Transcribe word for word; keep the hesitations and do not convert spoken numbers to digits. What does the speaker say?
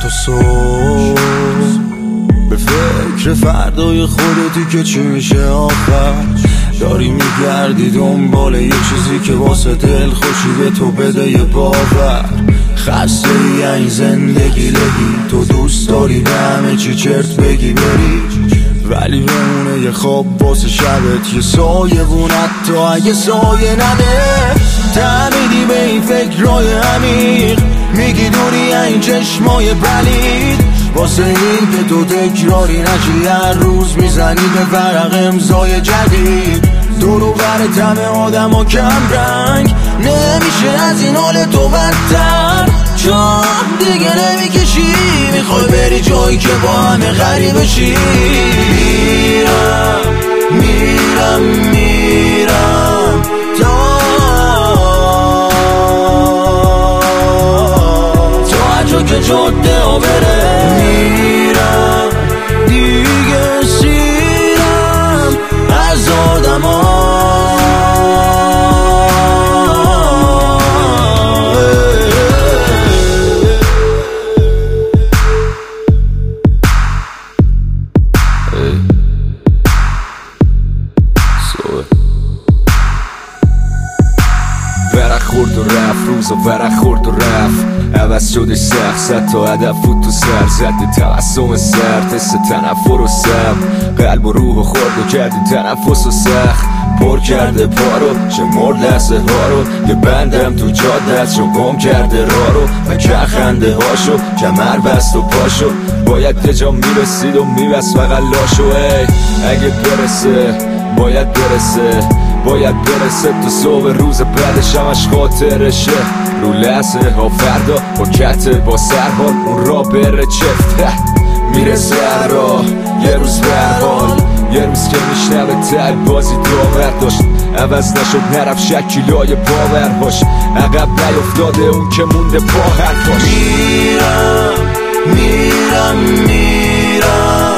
تا صبح به فکر فردای خودتی که چی میشه آخر. داری میگردی دنبال یه چیزی که واسه دل خوشی به تو بده یه باور. خسته ای این زندگی لگی، تو دوست داری به همه چی چرت بگی بری، ولی بمونه یه خواب واسه شبت، یه سایه بون حتی اگه سایه نده. تعمیدی به این فکرهای عمیق، میگی دوری این چشمای پلید، واسه این که تو تکراری نشی هر روز میزنی به ورق امضای جدید. دور و برت همه آدم ها کم رنگ، نمیشه از این حال تو بدتر، چون دیگه نمیکشی میخوای بری جایی که با همه غریبه شی. میرم میرم میرم تا تا هر جا که جاده ها بره. میرم دیگه سیرم از آدم ها. ورق خورد و رفت روزا ورق خورد و رفت، عوض شده سخت زد تا هدف بود تو سر زد تبسم سرد حس تنفر و سم، قلب و روح و خورد و کردی تنفس و سخت پر کرده پارو چه مرد لحظه ها رو، یه بندم تو جاده است چون گم کرده راه رو و که خنده هاشو کمر بست و پاشو باید یه جا میرسید و میبست فقط لاشو. ای اگه برسه باید برسه باید برسه تو صبح روز بعدش همش خاطرشه، رو لحظه ها فردا با کته با سرحال اون را بره چفت میرسه هر راه یه روز به هر حال، یه روز که میشنوه تل بازی داور داشت عوض نشد نرفت شکیلای باورهاش، عقب نیفتاده اون که مونده با حرفاش. میرم میرم میرم